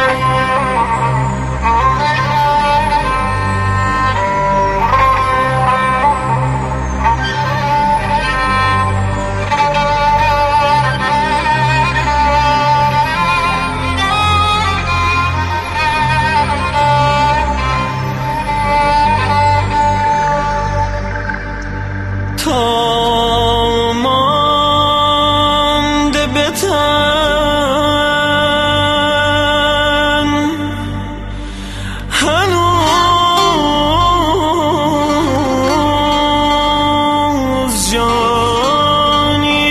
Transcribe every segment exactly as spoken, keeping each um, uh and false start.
تا مانده به تن هنوز جانی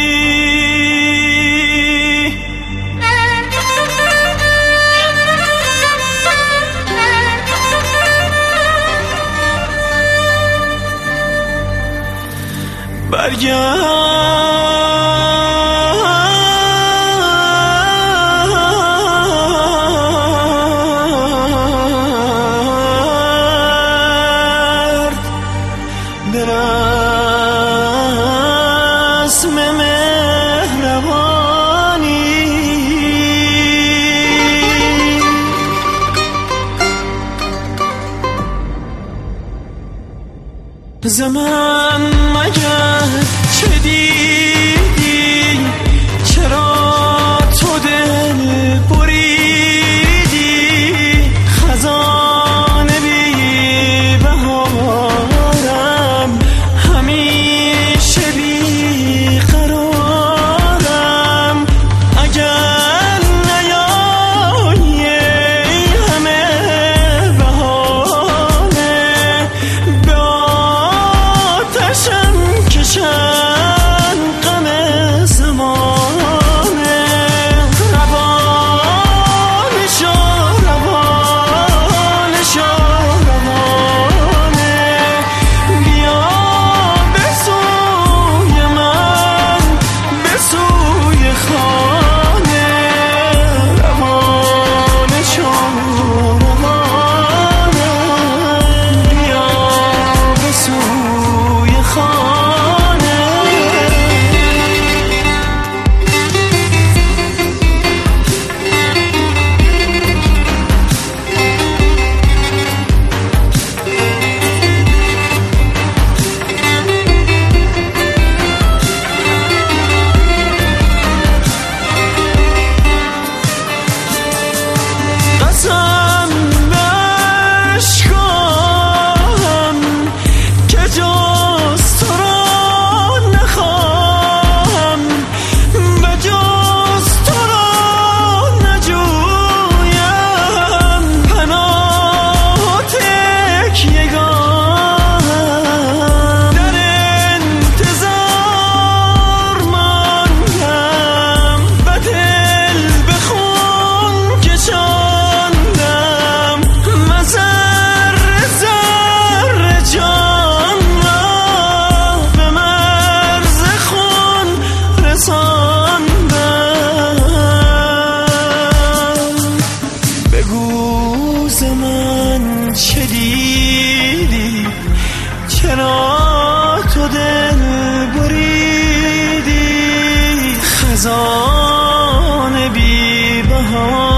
برگرد به رسم مهربانی زمان مگر چه دیدی چرا تو دل بریدی خزان بی بهارم همیشه بی قرارم اگر نیایی همه بهانه به آتشم کشن غم زمانه روانه شو روانه شو روانه بیا به سوی من به سوی خانه روانه شو روانه بیا به سوی خانه قسم به عشقم که جز تو را نخواهم به جز تو را نجویم پناه و تکیه‌گاهم در انتظار ماندم و دل به خون کشاندم من ذره ذره جان را به مرز خون رساندم بگو ز من چه دیدی چرا تو دل بریدی خزان بی بهار